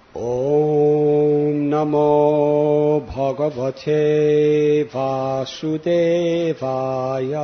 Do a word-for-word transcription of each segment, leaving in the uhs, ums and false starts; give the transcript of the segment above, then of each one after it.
Om Namo Bhagavate Vasudevaya.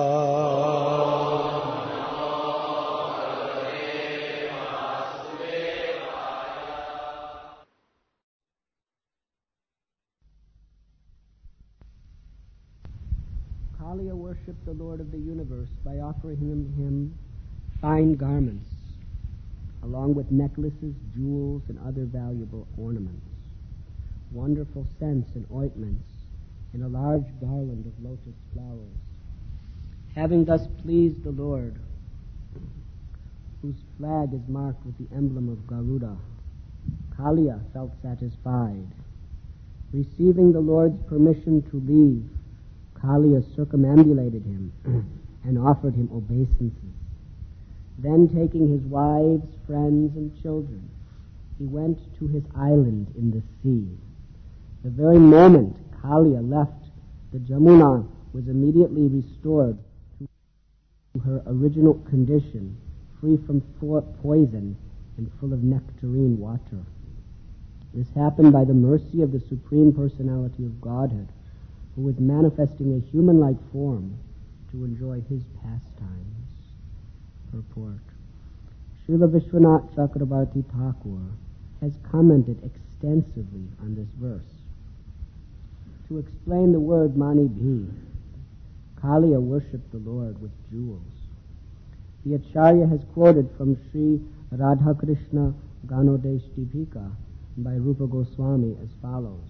Kaliya worshipped the Lord of the universe by offering him, him fine garments, along with necklaces, jewels, and other valuable ornaments, wonderful scents and ointments, and a large garland of lotus flowers. Having thus pleased the Lord, whose flag is marked with the emblem of Garuda, Kaliya felt satisfied. Receiving the Lord's permission to leave, Kaliya circumambulated him and offered him obeisances. Then, taking his wives, friends, and children, he went to his island in the sea. The very moment Kaliya left, the Jamuna was immediately restored to her original condition, free from poison and full of nectarine water. This happened by the mercy of the Supreme Personality of Godhead, who was manifesting a human-like form to enjoy his pastimes. Purport. Srila Vishwanath Chakrabarti Thakur has commented extensively on this verse. To explain the word Mani Bhi, Kaliya worshipped the Lord with jewels. The Acharya has quoted from Sri Radhakrishna Ganodesh Deepika by Rupa Goswami as follows.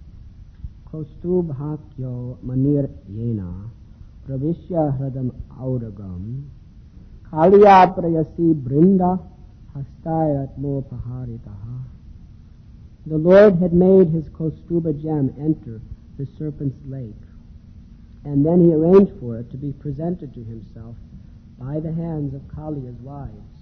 Kostubhakyo manir yena pravishya hradam auragam Kaliya prayasi brinda hastayatmo paharitaha. The Lord had made his Kaustuba gem enter the serpent's lake, and then he arranged for it to be presented to himself by the hands of Kaliya's wives.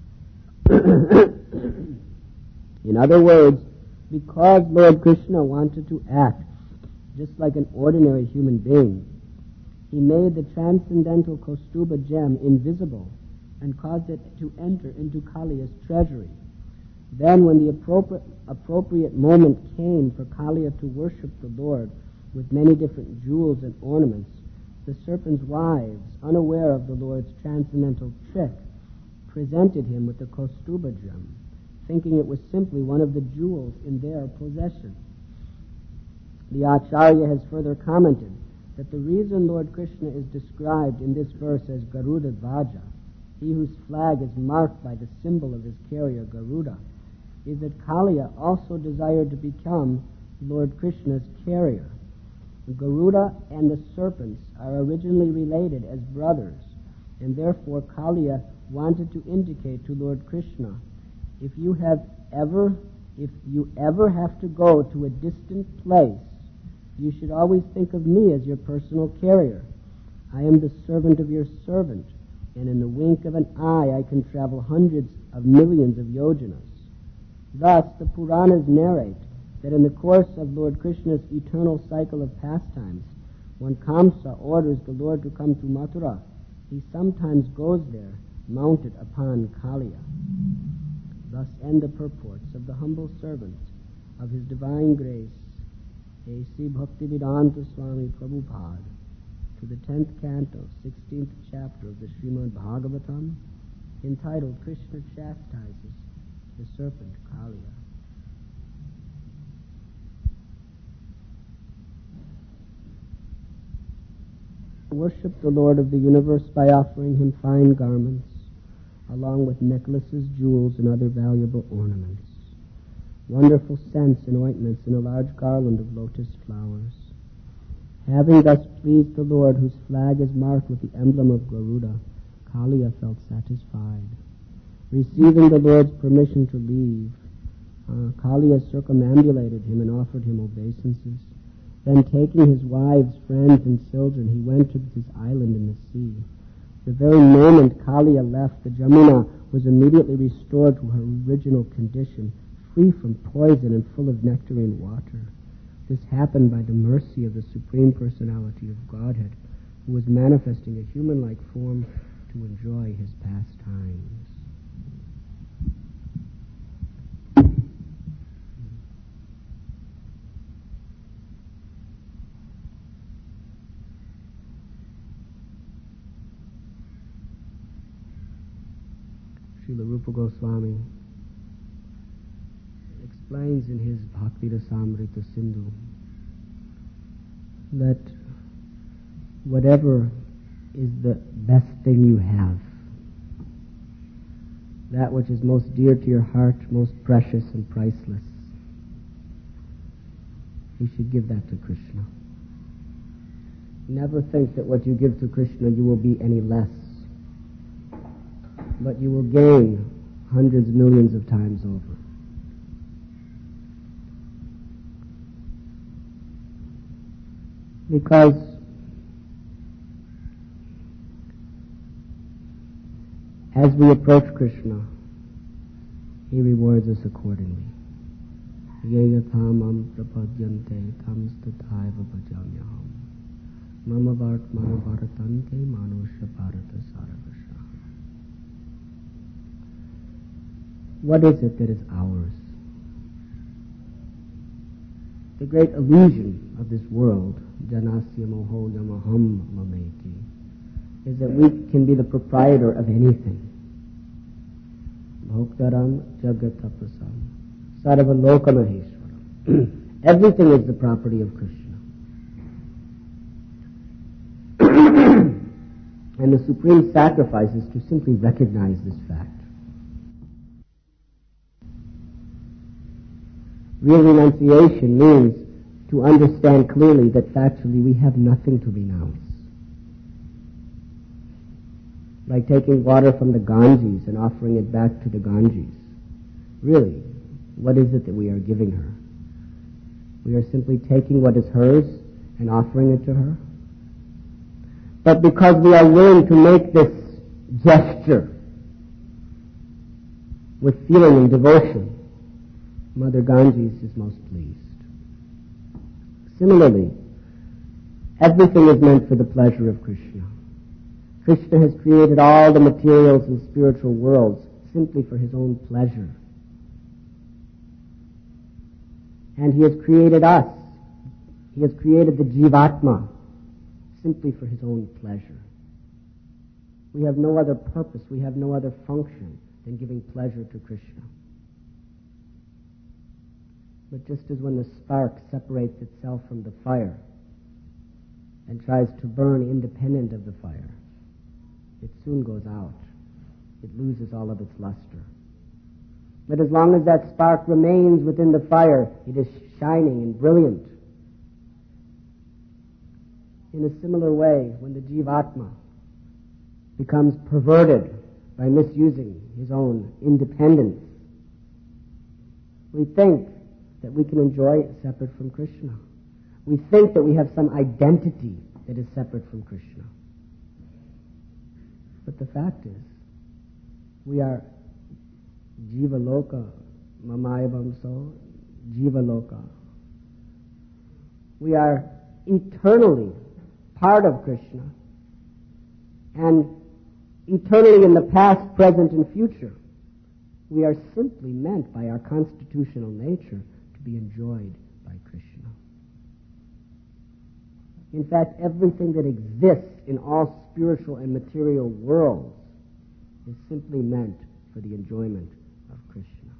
In other words, because Lord Krishna wanted to act just like an ordinary human being, he made the transcendental Kaustuba gem invisible and caused it to enter into Kaliya's treasury. Then, when the appropriate, appropriate moment came for Kaliya to worship the Lord with many different jewels and ornaments, the serpent's wives, unaware of the Lord's transcendental trick, presented him with the Kaustuba gem, thinking it was simply one of the jewels in their possession. The Acharya has further commented that the reason Lord Krishna is described in this verse as Garuda Dvaja, he whose flag is marked by the symbol of his carrier Garuda, is that Kaliya also desired to become Lord Krishna's carrier. Garuda and the serpents are originally related as brothers, and therefore Kaliya wanted to indicate to Lord Krishna, if you have ever, if you ever have to go to a distant place, you should always think of me as your personal carrier. I am the servant of your servant, and in the wink of an eye I can travel hundreds of millions of yojanas. Thus, the Puranas narrate that in the course of Lord Krishna's eternal cycle of pastimes, when Kamsa orders the Lord to come to Mathura, he sometimes goes there mounted upon Kaliya. Thus end the purports of the humble servant of His Divine Grace, A C Bhaktivedanta Swami Prabhupada, to the tenth canto, sixteenth chapter of the Srimad Bhagavatam, entitled Krishna Chastises the Serpent Kaliya. Worship the Lord of the universe by offering him fine garments, along with necklaces, jewels, and other valuable ornaments, wonderful scents and ointments, and a large garland of lotus flowers. Having thus pleased the Lord, whose flag is marked with the emblem of Garuda, Kaliya felt satisfied. Receiving the Lord's permission to leave, uh, Kaliya circumambulated him and offered him obeisances. Then, taking his wives, friends, and children, he went to his island in the sea. The very moment Kaliya left, the Jamuna was immediately restored to her original condition, free from poison and full of nectarine water. This happened by the mercy of the Supreme Personality of Godhead, who was manifesting a human-like form to enjoy his pastimes. Srila Rupa Goswami explains in his Bhakti Rasamrita Sindhu that whatever is the best thing you have, that which is most dear to your heart, most precious and priceless, you should give that to Krishna. Never think that what you give to Krishna you will be any less, but you will gain hundreds, millions of times over. Because as we approach Krishna, He rewards us accordingly. Yeyatamam prapadyante tamstataiva bhajamyaham mama vart mano bharatante manusha bharata saravasha. What is it that is ours? The great illusion of this world, janasya moho yamaham mameti, is that we can be the proprietor of anything. Bhoktaram jagatapasam sarvalokamaheshwaram. Everything is the property of Krishna. And the supreme sacrifice is to simply recognize this fact. Real renunciation means to understand clearly that factually we have nothing to renounce. Like taking water from the Ganges and offering it back to the Ganges. Really, what is it that we are giving her? We are simply taking what is hers and offering it to her. But because we are willing to make this gesture with feeling and devotion, Mother Ganges is most pleased. Similarly, everything is meant for the pleasure of Krishna. Krishna has created all the materials and spiritual worlds simply for His own pleasure. And He has created us. He has created the Jivatma simply for His own pleasure. We have no other purpose, we have no other function than giving pleasure to Krishna. But just as when the spark separates itself from the fire and tries to burn independent of the fire, it soon goes out. It loses all of its luster. But as long as that spark remains within the fire, it is shining and brilliant. In a similar way, when the Jivatma becomes perverted by misusing his own independence, we think that we can enjoy it separate from Krishna. We think that we have some identity that is separate from Krishna. But the fact is, we are Jiva Loka, Mamayavamso, Jiva Loka. We are eternally part of Krishna, and eternally in the past, present, and future. We are simply meant by our constitutional nature to be enjoyed by Krishna. In fact, everything that exists in all spiritual and material worlds is simply meant for the enjoyment of Krishna.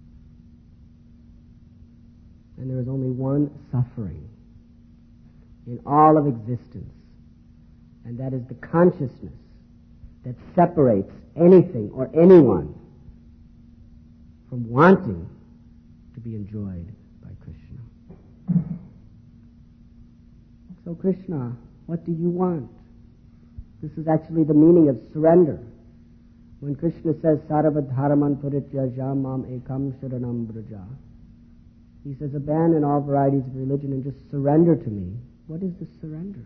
And there is only one suffering in all of existence, and that is the consciousness that separates anything or anyone from wanting to be enjoyed by Krishna. So Krishna, what do you want? This is actually the meaning of surrender. When Krishna says, Sarvadharaman Parityajya Mam Ekam Sharanam Braja, He says, abandon all varieties of religion and just surrender to me. What is this surrender?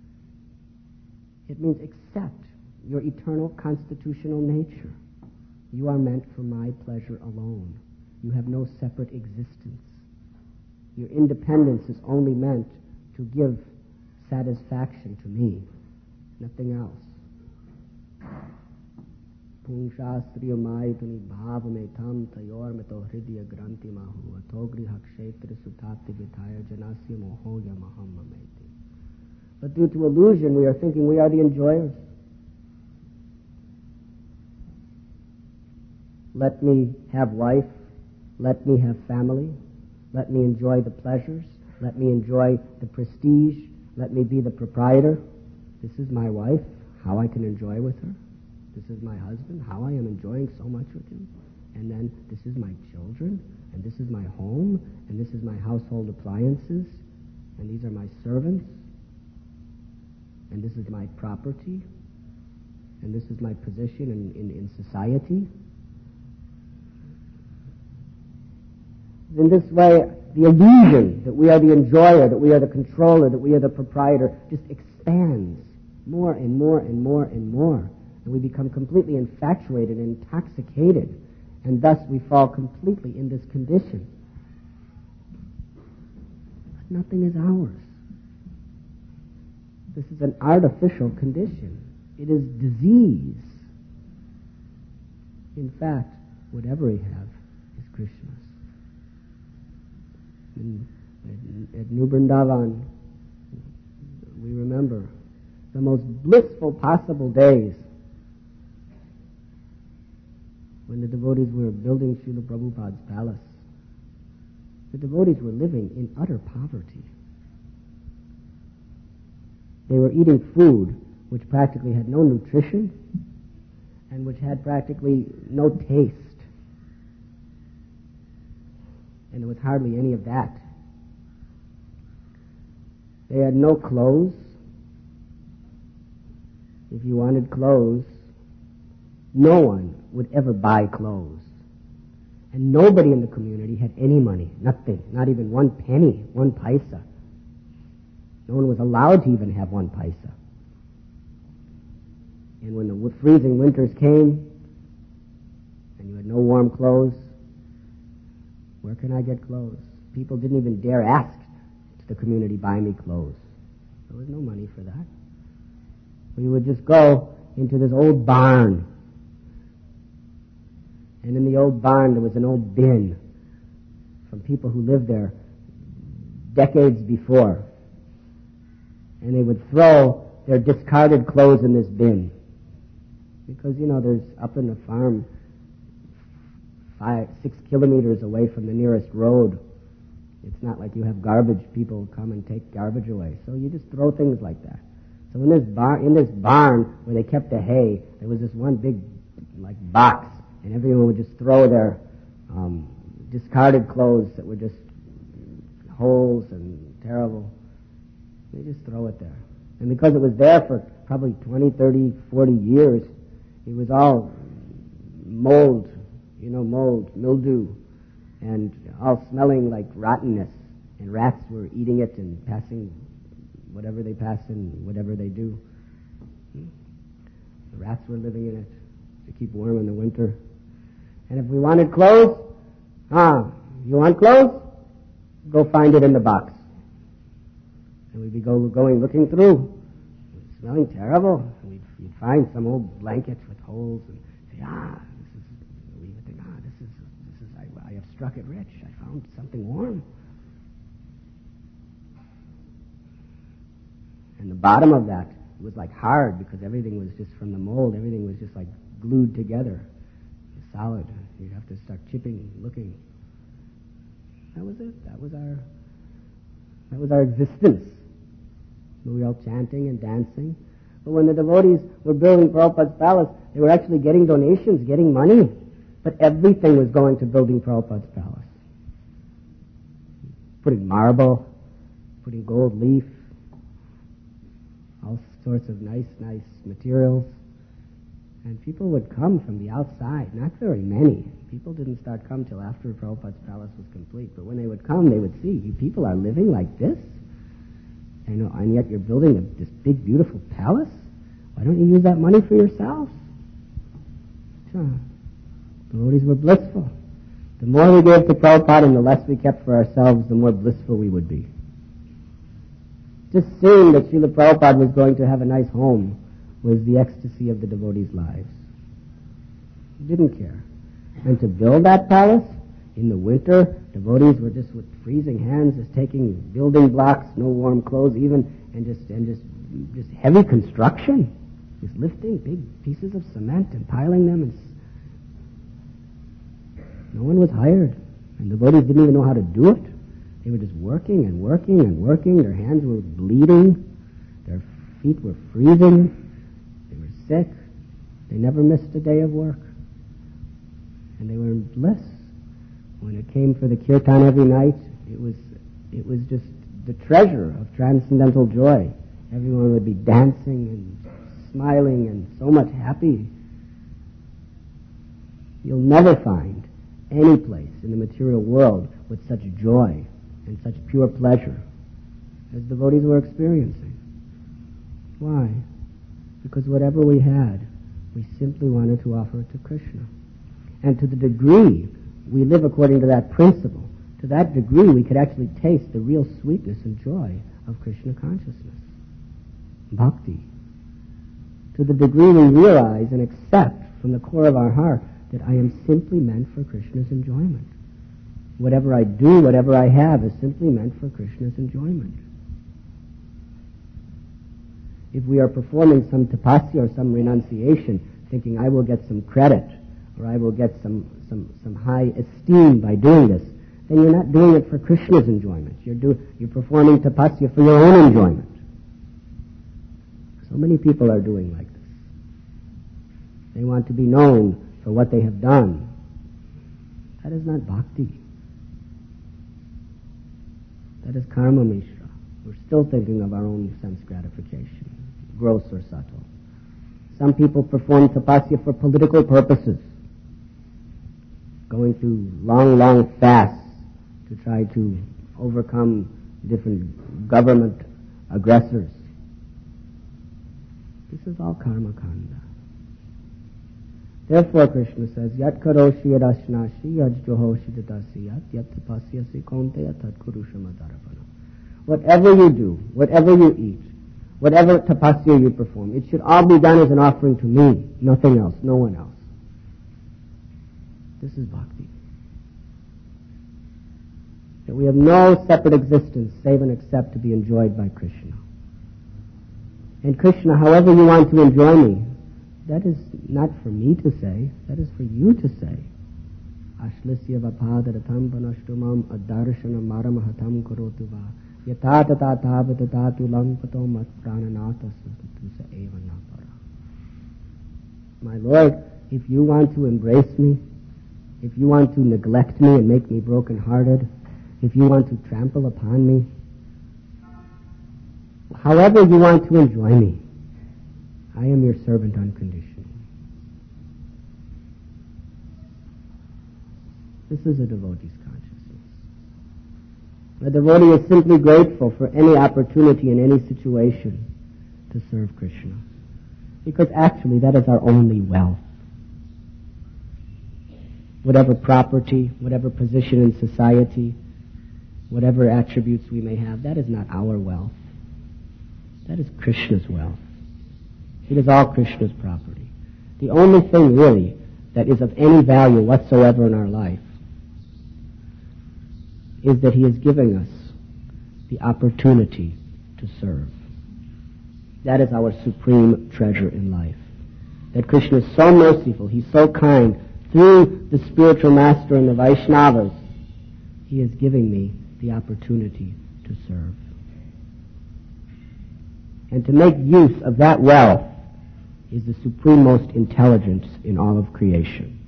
It means accept your eternal constitutional nature. You are meant for my pleasure alone. You have no separate existence. Your independence is only meant to give satisfaction to me, nothing else. Pungshastriya maituni bhavametam tayor meto hridya granti mahu atogriha kshetra sutati vitaya janasya moho yamaham mameti. But due to illusion, we are thinking we are the enjoyers. let me have wife, let me have family, let me enjoy the pleasures, let me enjoy the prestige, let me be the proprietor. This is my wife, how I can enjoy with her. This is my husband, how I am enjoying so much with him. And then this is my children, and this is my home, and this is my household appliances, and these are my servants, and this is my property, and this is my position in, in, in society. In this way, the illusion that we are the enjoyer, that we are the controller, that we are the proprietor, just expands more and more and more and more. And we become completely infatuated and intoxicated. And thus we fall completely in this condition. But nothing is ours. This is an artificial condition. It is disease. In fact, whatever we have is Krishna's. In, at, at New Vrindavan, we remember the most blissful possible days when the devotees were building Srila Prabhupada's palace. The devotees were living in utter poverty. They were eating food which practically had no nutrition and which had practically no taste. And there was hardly any of that. They had no clothes. If you wanted clothes, no one would ever buy clothes. And nobody in the community had any money, nothing, not even one penny, one paisa. No one was allowed to even have one paisa. And when the freezing winters came, and you had no warm clothes, where can I get clothes? People didn't even dare ask the community, buy me clothes. There was no money for that. We would just go into this old barn. And in the old barn there was an old bin from people who lived there decades before. And they would throw their discarded clothes in this bin. Because, you know, there's up in the farm five, six kilometers away from the nearest road. It's not like you have garbage people come and take garbage away. So you just throw things like that. So in this barn, in this barn where they kept the hay, there was this one big, like, box, and everyone would just throw their um, discarded clothes that were just holes and terrible. They just throw it there. And because it was there for probably twenty, thirty, forty years, it was all mold, you know, mold, mildew, and all smelling like rottenness. And rats were eating it and passing whatever they pass and whatever they do. The rats were living in it to keep warm in the winter. And if we wanted clothes, ah, you want clothes? Go find it in the box. And we'd be go, going looking through, smelling terrible. And we'd, we'd find some old blankets with holes and say, ah, this is, we would think, ah, this is, this is, I, I have struck it rich. I found something warm. And the bottom of that was like hard because everything was just from the mold. Everything was just like glued together, solid. You'd have to start chipping, looking. That was it. That was our. That was our existence. We were all chanting and dancing. But when the devotees were building Prabhupada's palace, they were actually getting donations, getting money. But everything was going to building Prabhupada's palace. Putting marble, putting gold leaf, all sorts of nice, nice materials. And people would come from the outside, not very many. People didn't start come till after Prabhupada's palace was complete. But when they would come, they would see, you people are living like this? And, and yet you're building a, this big, beautiful palace? Why don't you use that money for yourselves? So, devotees were blissful. The more we gave to Prabhupada and the less we kept for ourselves, the more blissful we would be. Just seeing that Srila Prabhupada was going to have a nice home was the ecstasy of the devotees' lives. They didn't care. And to build that palace, in the winter, devotees were just with freezing hands, just taking building blocks, no warm clothes even, and just and just just heavy construction, just lifting big pieces of cement and piling them. And No one was hired. And the devotees didn't even know how to do it. They were just working and working and working. Their hands were bleeding. Their feet were freezing. They were sick. They never missed a day of work. And they were in bliss. When it came for the kirtan every night, it was it was just the treasure of transcendental joy. Everyone would be dancing and smiling and so much happy. You'll never find any place in the material world with such joy and such pure pleasure as devotees were experiencing. Why? Because whatever we had, we simply wanted to offer it to Krishna. And to the degree we live according to that principle, to that degree we could actually taste the real sweetness and joy of Krishna consciousness. Bhakti. To the degree we realize and accept from the core of our heart that I am simply meant for Krishna's enjoyment. Whatever I do, whatever I have, is simply meant for Krishna's enjoyment. If we are performing some tapasya or some renunciation, thinking I will get some credit, or I will get some, some, some high esteem by doing this, then you're not doing it for Krishna's enjoyment. You're, do, you're performing tapasya for your own enjoyment. So many people are doing like this. They want to be known for what they have done. That is not bhakti. That is karma mishra. We're still thinking of our own sense gratification, gross or subtle. Some people perform tapasya for political purposes, going through long, long fasts to try to overcome different government aggressors. This is all karma kanda. Therefore, Krishna says, Yat karoshi yad ashnashi yad johoshi dadasiyat yat tapasyasi konteya tat kurushamadharapana. Whatever you do, whatever you eat, whatever tapasya you perform, it should all be done as an offering to me, nothing else, no one else. This is bhakti. That we have no separate existence save and except to be enjoyed by Krishna. And Krishna, however you want to enjoy me, that is not for me to say, that is for you to say. Ashlisya vapadaratam panashtumam adarshana maramahatam karotu va yatatata tavatatu lampato mat prananata satusa eva napara. My Lord, if you want to embrace me, if you want to neglect me and make me broken-hearted, if you want to trample upon me, however you want to enjoy me, I am your servant unconditionally. This is a devotee's consciousness. A devotee is simply grateful for any opportunity in any situation to serve Krishna. Because actually that is our only wealth. Whatever property, whatever position in society, whatever attributes we may have, that is not our wealth. That is Krishna's wealth. It is all Krishna's property. The only thing really that is of any value whatsoever in our life is that he is giving us the opportunity to serve. That is our supreme treasure in life. That Krishna is so merciful, he's so kind, through the spiritual master and the Vaishnavas, he is giving me the opportunity to serve. And to make use of that wealth is the suprememost intelligence in all of creation.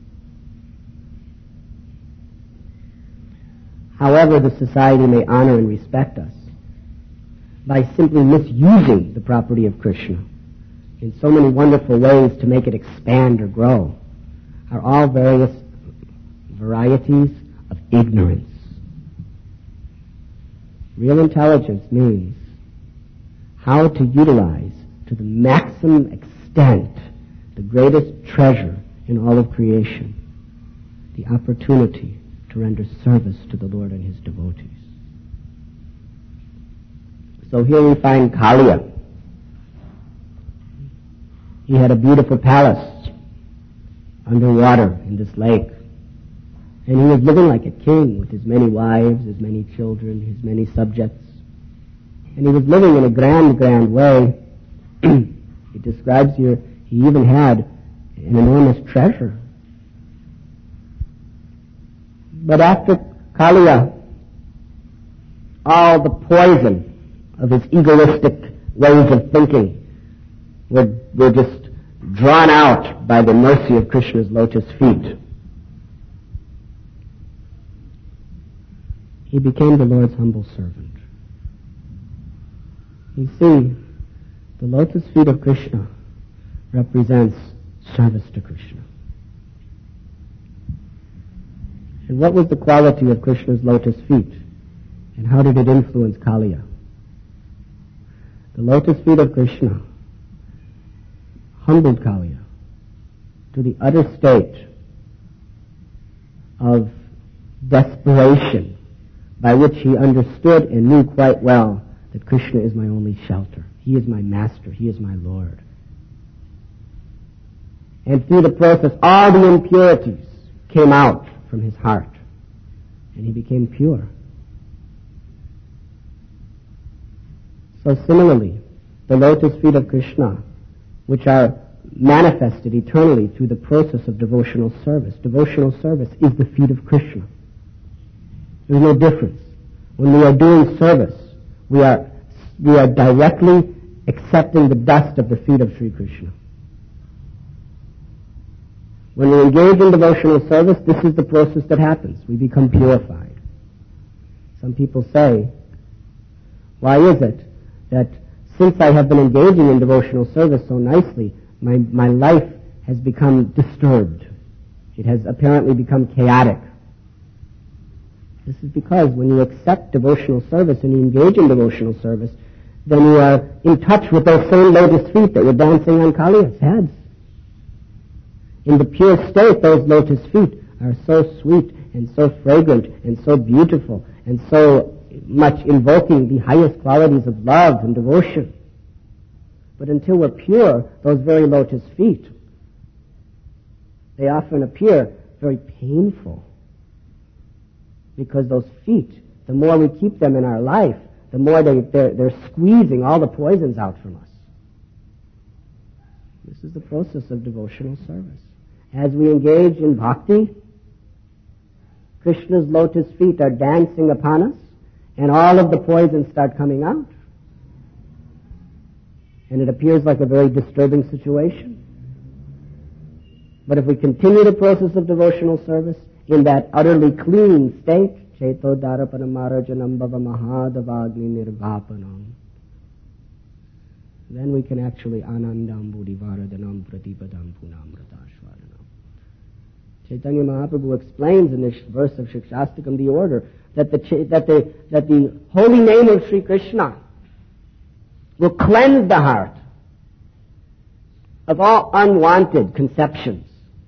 However, the society may honor and respect us by simply misusing the property of Krishna in so many wonderful ways to make it expand or grow, are all various varieties of ignorance. Real intelligence means how to utilize to the maximum extent the greatest treasure in all of creation, the opportunity to render service to the Lord and his devotees. So here we find Kaliya. He had a beautiful palace underwater in this lake. And he was living like a king with his many wives, his many children, his many subjects. And he was living in a grand, grand way. He describes here he even had an enormous treasure. But after Kaliya, all the poison of his egoistic ways of thinking were, were just drawn out by the mercy of Krishna's lotus feet. He became the Lord's humble servant. You see, the lotus feet of Krishna represents service to Krishna. And what was the quality of Krishna's lotus feet? And how did it influence Kaliya? The lotus feet of Krishna humbled Kaliya to the utter state of desperation by which he understood and knew quite well that Krishna is my only shelter. He is my master. He is my Lord. And through the process, all the impurities came out from his heart, and he became pure. So similarly, the lotus feet of Krishna, which are manifested eternally through the process of devotional service. Devotional service is the feet of Krishna. There's no difference. When we are doing service, we are we are directly accepting the dust of the feet of Sri Krishna. When we engage in devotional service, this is the process that happens. We become purified. Some people say, why is it that since I have been engaging in devotional service so nicely, my, my life has become disturbed. It has apparently become chaotic. This is because when you accept devotional service and you engage in devotional service, then you are in touch with those same lotus feet that were dancing on Kaliya's heads. In the pure state, those lotus feet are so sweet and so fragrant and so beautiful and so much invoking the highest qualities of love and devotion. But until we're pure, those very lotus feet, they often appear very painful. Because those feet, the more we keep them in our life, the more they, they're, they're squeezing all the poisons out from us. This is the process of devotional service. As we engage in bhakti, Krishna's lotus feet are dancing upon us, and all of the poisons start coming out. And it appears like a very disturbing situation. But if we continue the process of devotional service in that utterly clean state, Cheto Dharapanamarjanam Bhava Mahadavagni Nirvapanam, then we can actually Anandam Buddhivaradanam Pratipadam Punamratashvaranam. Chaitanya Mahaprabhu explains in this verse of Shikshastakam the order that the, that the, that the holy name of Sri Krishna will cleanse the heart of all unwanted conceptions.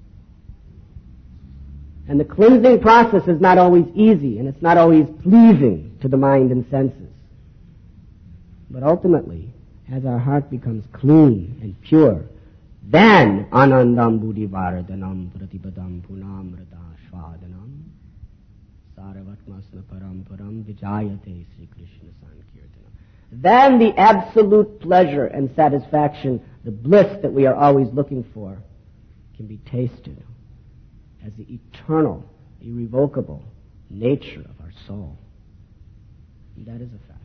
And the cleansing process is not always easy, and it's not always pleasing to the mind and senses. But ultimately, as our heart becomes clean and pure, then Anandam Buddhivaradanam Pratipadam Punamrata Shvadanam Saravatmasna Paramparam Vijayate Sri Krishna Sankirtanam. Then the absolute pleasure and satisfaction, the bliss that we are always looking for, can be tasted as the eternal, irrevocable nature of our soul. And that is a fact.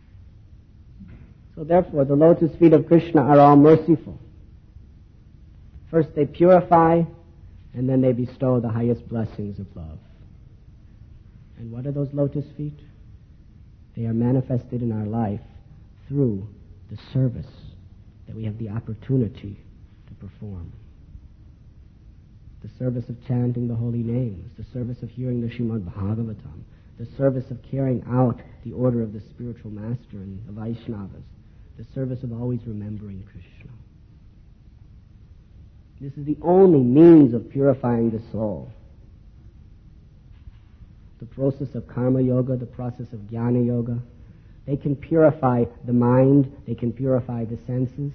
So therefore, the lotus feet of Krishna are all merciful. First they purify, and then they bestow the highest blessings of love. And what are those lotus feet? They are manifested in our life through the service that we have the opportunity to perform. The service of chanting the holy names, the service of hearing the Srimad Bhagavatam, the service of carrying out the order of the spiritual master and the Vaishnavas, the service of always remembering Krishna. This is the only means of purifying the soul. The process of karma yoga, the process of jnana yoga, they can purify the mind, they can purify the senses,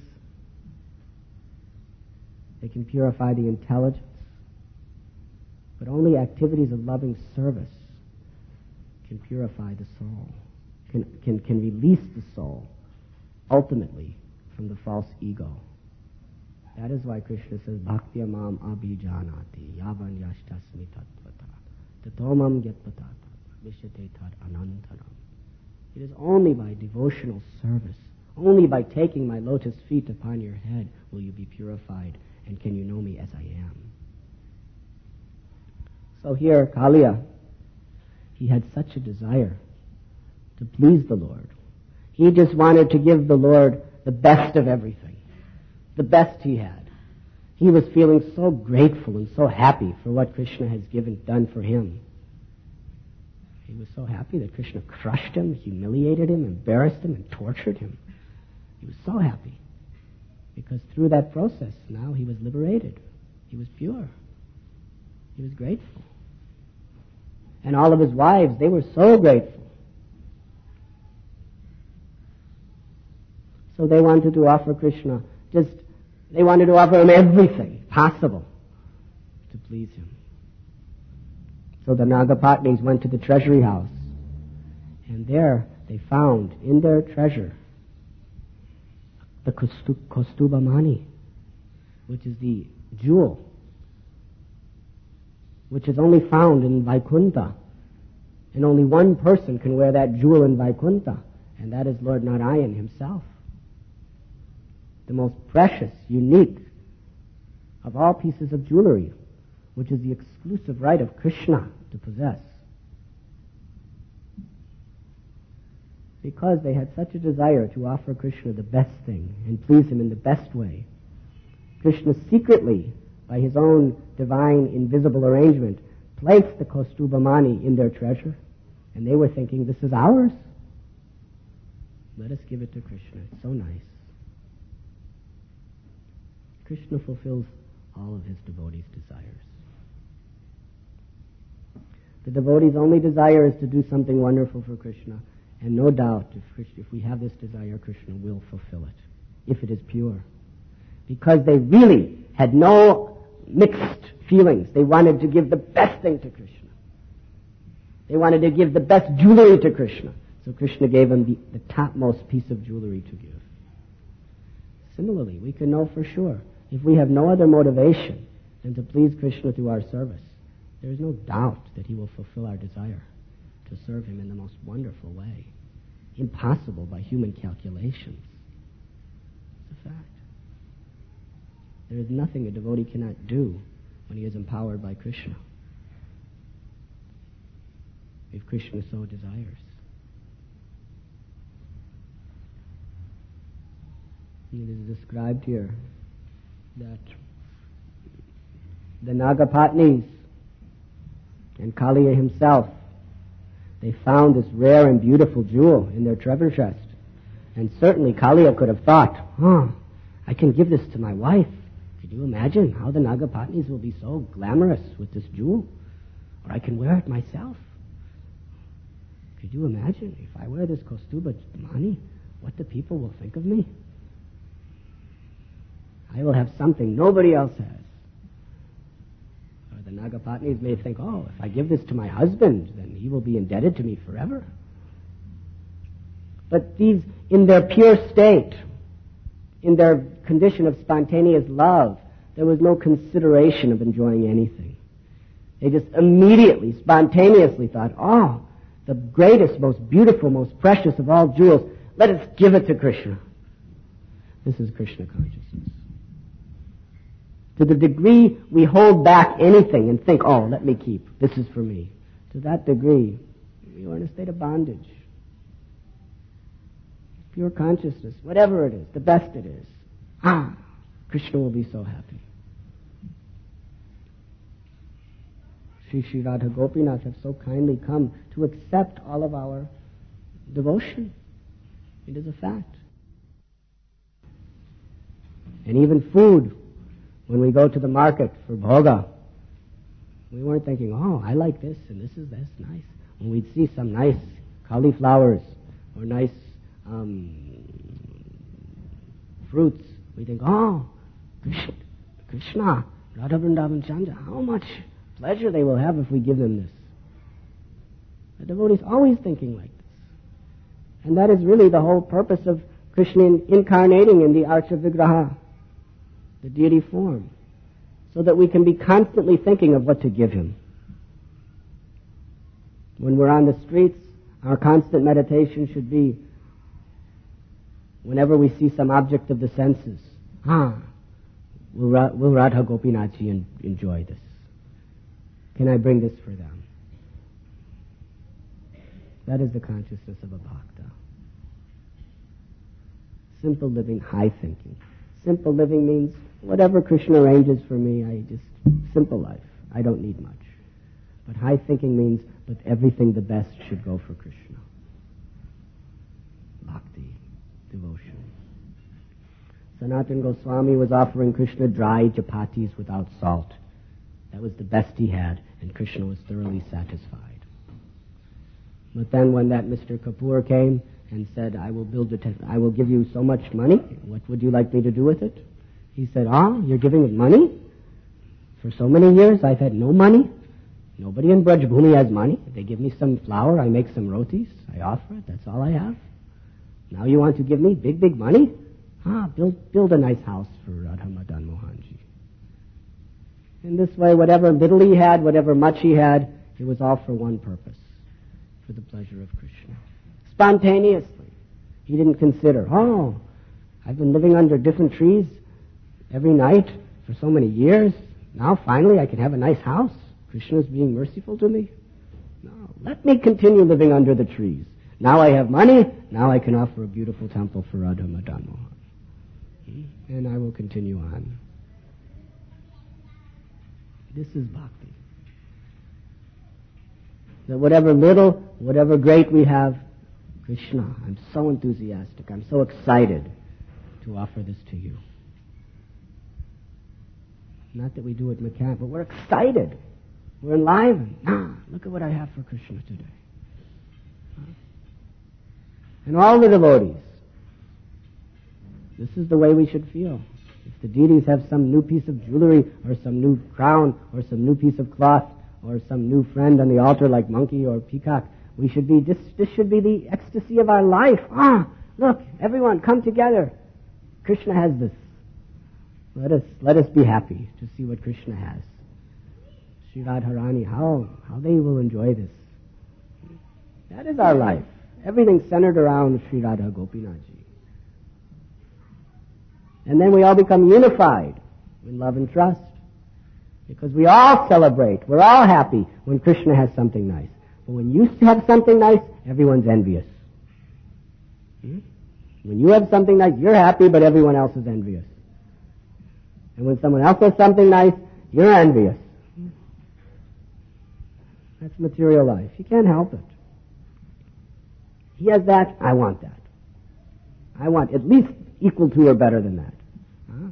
they can purify the intelligence. But only activities of loving service can purify the soul, can, can, can release the soul, ultimately, from the false ego. That is why Krishna says, Bhakti Mam Abhijanati Yavan Yashtasmi Tattvata tatomam gyatpatata vishyate tad anantaram. It is only by devotional service, only by taking my lotus feet upon your head will you be purified, and can you know me as I am. So here, Kaliya, he had such a desire to please the Lord. He just wanted to give the Lord the best of everything, the best he had. He was feeling so grateful and so happy for what Krishna has given, done for him. He was so happy that Krishna crushed him, humiliated him, embarrassed him, and tortured him. He was so happy because through that process, now he was liberated. He was pure. He was grateful. And all of his wives, they were so grateful. So they wanted to offer Krishna just, they wanted to offer him everything possible to please him. So the Nagapatnis went to the treasury house, and there they found in their treasure the Kaustubha Mani, which is the jewel, which is only found in Vaikuntha. And only one person can wear that jewel in Vaikuntha, and that is Lord Narayan himself. The most precious, unique of all pieces of jewelry, which is the exclusive right of Krishna to possess. Because they had such a desire to offer Krishna the best thing and please him in the best way, Krishna secretly, by his own divine invisible arrangement, placed the Kaustubha Mani in their treasure, and they were thinking, this is ours. Let us give it to Krishna. It's so nice. Krishna fulfills all of his devotees' desires. The devotee's only desire is to do something wonderful for Krishna, and no doubt if, Krishna, if we have this desire, Krishna will fulfill it, if it is pure. Because they really had no mixed feelings. They wanted to give the best thing to Krishna. They wanted to give the best jewelry to Krishna. So Krishna gave them the, the topmost piece of jewelry to give. Similarly, we can know for sure, if we have no other motivation than to please Krishna through our service, there is no doubt that he will fulfill our desire to serve him in the most wonderful way, impossible by human calculations. It's a fact. There is nothing a devotee cannot do when he is empowered by Krishna, if Krishna so desires. It is described here that the Nagapatnis and Kaliya himself, they found this rare and beautiful jewel in their treasure chest. And certainly Kaliya could have thought, oh, I can give this to my wife. Could you imagine how the Nagapatnis will be so glamorous with this jewel? Or I can wear it myself. Could you imagine if I wear this Kaustubha Mani, what the people will think of me? I will have something nobody else has. Or the Nagapatnis may think, oh, if I give this to my husband, then he will be indebted to me forever. But these, in their pure state, in their condition of spontaneous love, there was no consideration of enjoying anything. They just immediately, spontaneously thought, oh, the greatest, most beautiful, most precious of all jewels, let us give it to Krishna. This is Krishna consciousness. To the degree we hold back anything and think, oh, let me keep, this is for me, to that degree, you are in a state of bondage. Pure consciousness, whatever it is, the best it is, ah, Krishna will be so happy. Sri Sri Radha Gopinath have so kindly come to accept all of our devotion. It is a fact. And even food, when we go to the market for bhoga, we weren't thinking, oh, I like this and this is this, nice. When we'd see some nice cauliflowers or nice um, fruits, we think, oh, Krishna, Krishna, Radha Vrindavan Chandra, how much pleasure they will have if we give them this. The devotee is always thinking like this. And that is really the whole purpose of Krishna incarnating in the Archa Vigraha, the deity form, so that we can be constantly thinking of what to give him. When we're on the streets, our constant meditation should be, whenever we see some object of the senses, ah, will, Ra- will Radha Gopinathji en- enjoy this? Can I bring this for them? That is the consciousness of a bhakta. Simple living, high thinking. Simple living means whatever Krishna arranges for me, I just, simple life. I don't need much. But high thinking means, but everything the best should go for Krishna. Bhakti, devotion. Sanatana Goswami was offering Krishna dry chapatis without salt. That was the best he had, and Krishna was thoroughly satisfied. But then when that Mister Kapoor came and said, I will build a te- I will give you so much money, what would you like me to do with it? He said, ah, you're giving it money? For so many years I've had no money. Nobody in Braj Bhumi has money. They give me some flour, I make some rotis, I offer it, that's all I have. Now you want to give me big, big money? Ah, build, build a nice house for Radha Madan Mohanji. In this way, whatever little he had, whatever much he had, it was all for one purpose, for the pleasure of Krishna. Spontaneously. He didn't consider, oh, I've been living under different trees every night for so many years. Now finally I can have a nice house. Krishna is being merciful to me. No, let me continue living under the trees. Now I have money. Now I can offer a beautiful temple for Radha Madan Mohan. And I will continue on. This is bhakti. That whatever little, whatever great we have, Krishna, I'm so enthusiastic, I'm so excited to offer this to you. Not that we do it mechanically, but we're excited. We're enlivened. Ah, look at what I have for Krishna today. And all the devotees, this is the way we should feel. If the deities have some new piece of jewelry, or some new crown, or some new piece of cloth, or some new friend on the altar like monkey or peacock, we should be, this, this should be the ecstasy of our life. Ah, look, everyone, come together. Krishna has this. Let us, let us be happy to see what Krishna has. Sri Radharani, how, how they will enjoy this. That is our life. Everything centered around Sri Radha Gopinathji. And then we all become unified in love and trust. Because we all celebrate, we're all happy when Krishna has something nice. But when you have something nice, everyone's envious. Hmm? When you have something nice, you're happy, but everyone else is envious. And when someone else has something nice, you're envious. That's material life. You can't help it. He has that, I want that. I want at least equal to or better than that. Huh?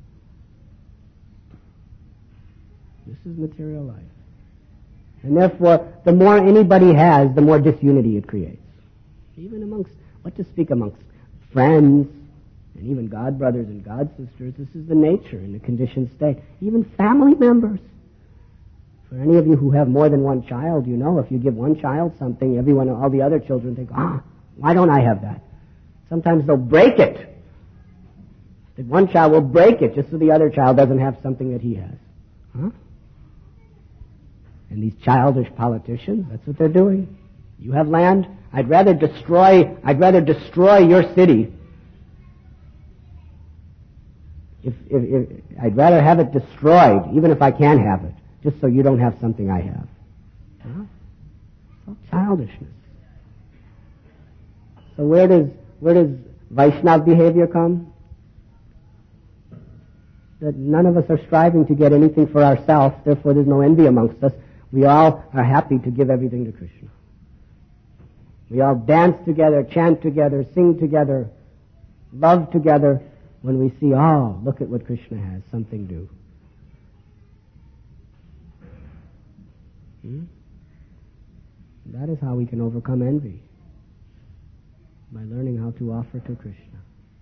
This is material life. And therefore, the more anybody has, the more disunity it creates. Even amongst, what to speak amongst friends, and even God brothers and God sisters, this is the nature in the conditioned state. Even family members. For any of you who have more than one child, you know if you give one child something, everyone, all the other children think, ah, why don't I have that? Sometimes they'll break it. That one child will break it just so the other child doesn't have something that he has. Huh? And these childish politicians, that's what they're doing. You have land, I'd rather destroy, I'd rather destroy your city. If, if, if I'd rather have it destroyed, even if I can have it, just so you don't have something I have. Huh? So childishness. So where does where does Vaishnav behavior come? That none of us are striving to get anything for ourselves, therefore there's no envy amongst us. We all are happy to give everything to Krishna. We all dance together, chant together, sing together, love together when we see, oh, look at what Krishna has, something new. Hmm? That is how we can overcome envy. By learning how to offer to Krishna.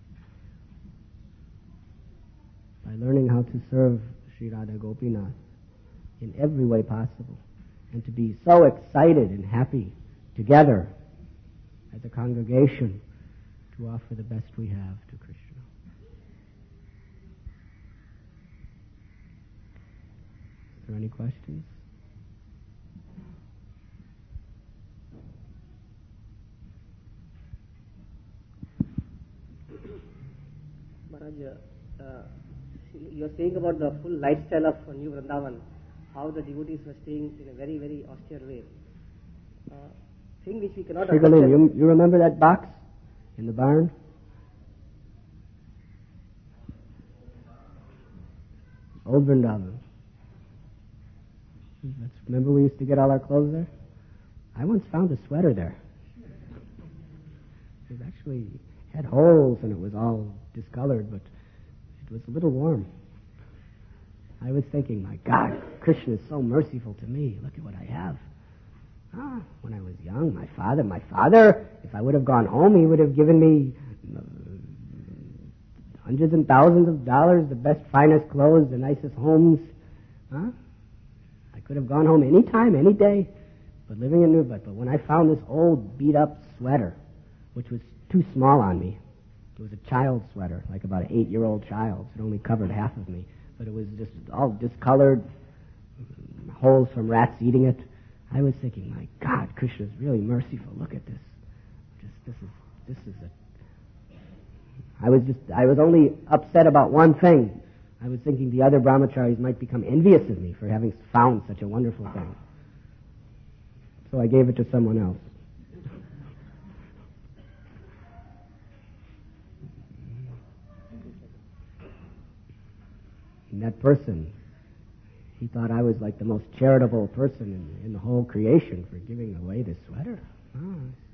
By learning how to serve Sri Radha Gopinath in every way possible. And to be so excited and happy together as a congregation to offer the best we have to Krishna. Are there any questions? Maharaj, uh, uh, you're saying about the full lifestyle of New Vrindavan, how the devotees were staying in a very, very austere way. Uh, thing which we cannot Shigalin, understand. you, you remember that box in the barn? Old Vrindavan. That's, remember we used to get all our clothes there? I once found a sweater there. It was actually had holes and it was all discolored, but it was a little warm. I was thinking, my God, Krishna is so merciful to me. Look at what I have. Ah, when I was young, my father, my father, if I would have gone home, he would have given me uh, hundreds and thousands of dollars, the best, finest clothes, the nicest homes. Huh? I could have gone home any time, any day, but living in New but, but when I found this old, beat-up sweater, which was too small on me, it was a child's sweater, like about an eight-year-old child's. It only covered half of me, but it was just all discolored, holes from rats eating it. I was thinking, my God, Krishna is really merciful. Look at this. Just this is this is a. I was just I was only upset about one thing. I was thinking the other brahmacharis might become envious of me for having found such a wonderful thing. So I gave it to someone else. And that person, he thought I was like the most charitable person in, in the whole creation for giving away this sweater. Oh.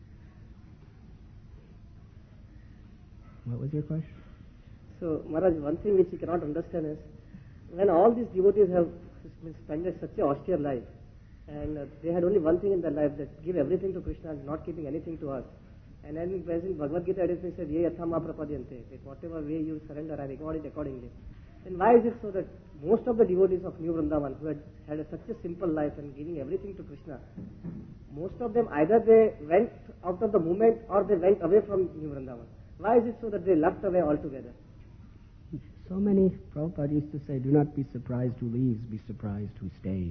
What was your question? So, Maharaj, one thing which you cannot understand is, when all these devotees have spent such an austere life, and uh, they had only one thing in their life, that give everything to Krishna, not keeping anything to us. And then, as in Bhagavad Gita, it says, Ye yatha ma prapadyante, that whatever way you surrender, I record it accordingly. Then why is it so that most of the devotees of New Vrindavan, who had had a, such a simple life and giving everything to Krishna, most of them either they went out of the movement or they went away from New Vrindavan. Why is it so that they left away altogether? So many, Prabhupada used to say, do not be surprised who leaves, be surprised who stays.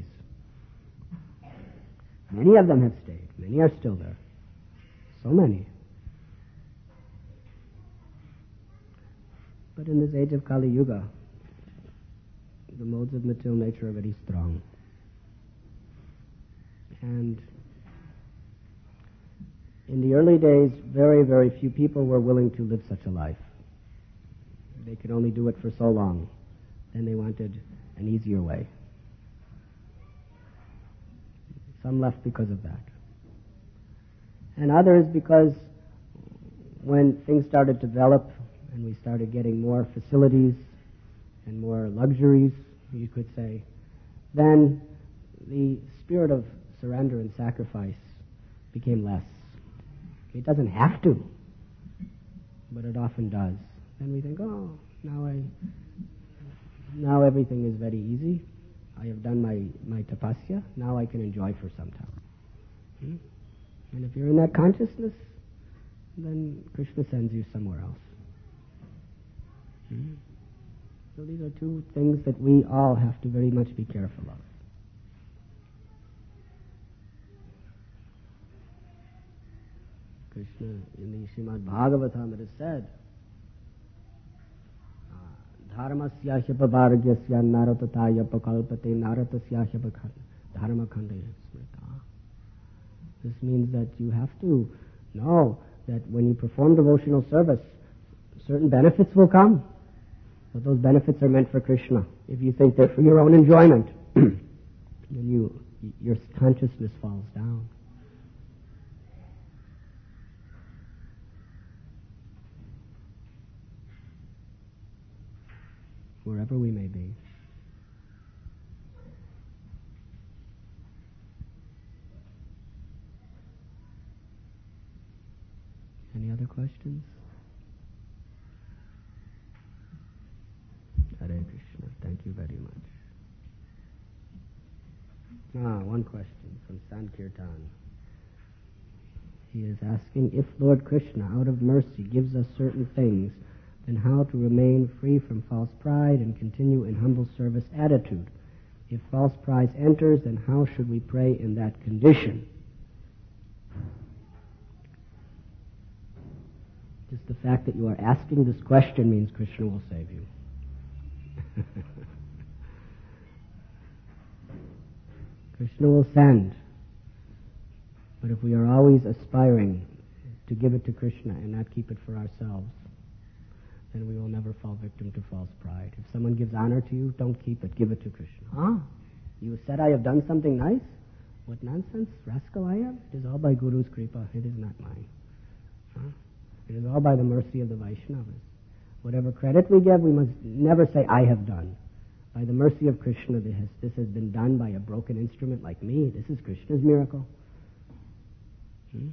Many of them have stayed. Many are still there. So many. But in this age of Kali Yuga, the modes of material nature are very strong. And in the early days, very, very few people were willing to live such a life. They could only do it for so long. Then they wanted an easier way. Some left because of that. And others because when things started to develop and we started getting more facilities and more luxuries, you could say, then the spirit of surrender and sacrifice became less. It doesn't have to, but it often does. Then we think, oh, now I, now everything is very easy. I have done my, my tapasya. Now I can enjoy for some time. Hmm? And if you're in that consciousness, then Krishna sends you somewhere else. Hmm? So these are two things that we all have to very much be careful of. Krishna, in the Srimad Bhagavatam, it is said, Dharmasya hyapavargyasya naratataya pakalpate naratasya dharmakhande smrita. This means that you have to know that when you perform devotional service, certain benefits will come. But those benefits are meant for Krishna. If you think they're for your own enjoyment, then you, your consciousness falls down. Wherever we may be. Any other questions? Hare Krishna. Thank you very much. Ah, one question from Sankirtan. He is asking, if Lord Krishna, out of mercy, gives us certain things, then how to remain free from false pride and continue in humble service attitude? If false pride enters, then how should we pray in that condition? Just the fact that you are asking this question means Krishna will save you. Krishna will send. But if we are always aspiring to give it to Krishna and not keep it for ourselves, then we will never fall victim to false pride. If someone gives honor to you, don't keep it. Give it to Krishna. Huh? You said I have done something nice? What nonsense, rascal I am? It is all by Guru's kripa. It is not mine. Huh? It is all by the mercy of the Vaishnavas. Whatever credit we give, we must never say, I have done. By the mercy of Krishna, this has, this has been done by a broken instrument like me. This is Krishna's miracle. Hmm?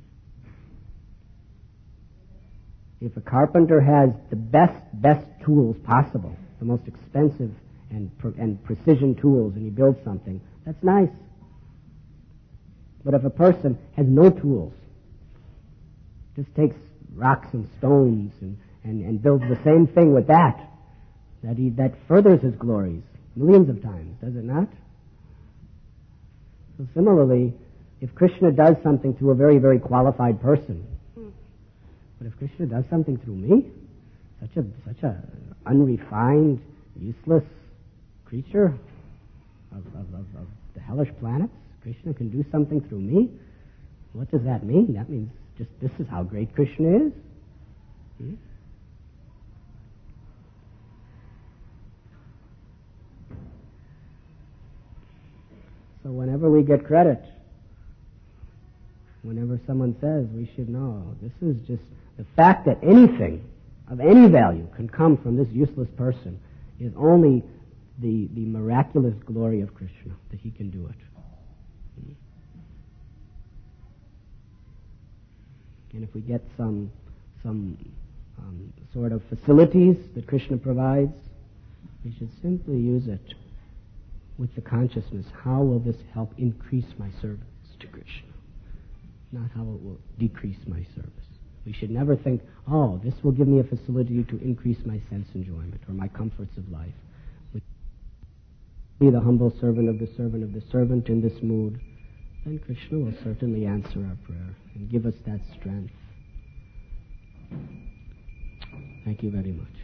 If a carpenter has the best, best tools possible, the most expensive and, pre- and precision tools, and he builds something, that's nice. But if a person has no tools, just takes rocks and stones and, and, and builds the same thing with that, that he, that furthers his glories millions of times, does it not? So similarly, if Krishna does something through a very, very qualified person, but if Krishna does something through me, such a such a unrefined, useless creature of, of, of, of the hellish planets, Krishna can do something through me, what does that mean? That means just this is how great Krishna is. Hmm? So whenever we get credit, whenever someone says, we should know, this is just the fact that anything of any value can come from this useless person is only the, the miraculous glory of Krishna, that he can do it. And if we get some some um, sort of facilities that Krishna provides, we should simply use it with the consciousness, how will this help increase my service to Krishna? Not how it will decrease my service. We should never think, oh, this will give me a facility to increase my sense enjoyment or my comforts of life. We be the humble servant of the servant of the servant in this mood, then Krishna will certainly answer our prayer and give us that strength. Thank you very much.